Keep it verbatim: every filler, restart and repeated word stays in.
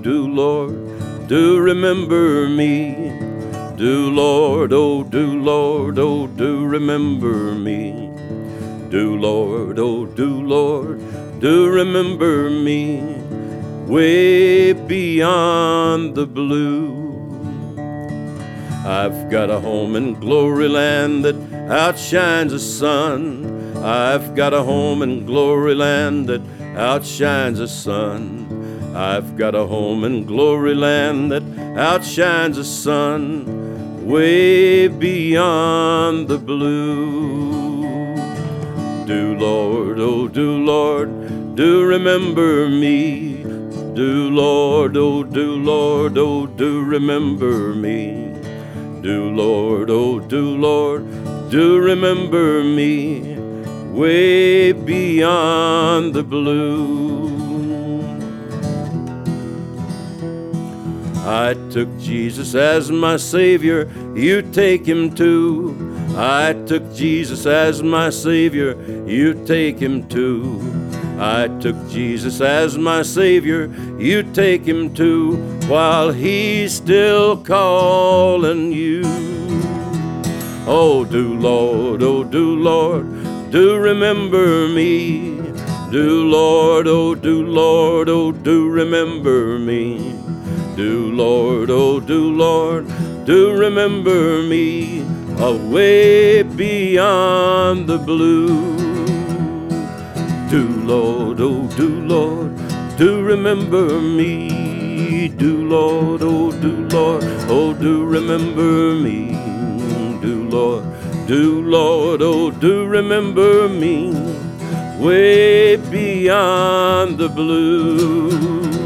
do, Lord, do remember me. Do, Lord, oh, do, Lord, oh, do remember me. Do, Lord, oh, do, Lord, do remember me. Way beyond the blue. I've got a home in glory land that outshines the sun. I've got a home in glory land that outshines the sun. I've got a home in glory land that outshines the sun. Way beyond the blue. Do, Lord, oh, do, Lord, do remember me. Do, Lord, oh, do, Lord, oh, do remember me. Do, Lord, oh, do, Lord, do remember me. Way beyond the blue. I took Jesus as my Savior, you take him too. I took Jesus as my Savior, you take him too. I took Jesus as my Savior, you take him too, while he's still calling you. Oh, do, Lord, oh, do, Lord, do remember me. Do, Lord, oh, do, Lord, oh, do remember me. Do, Lord, oh, do, Lord, do remember me. Away beyond the blue. Do, Lord, oh, do, Lord, do remember me. Do, Lord, oh, do, Lord, oh, do remember me. Do, Lord, do, Lord, oh, do remember me. Way beyond the blue.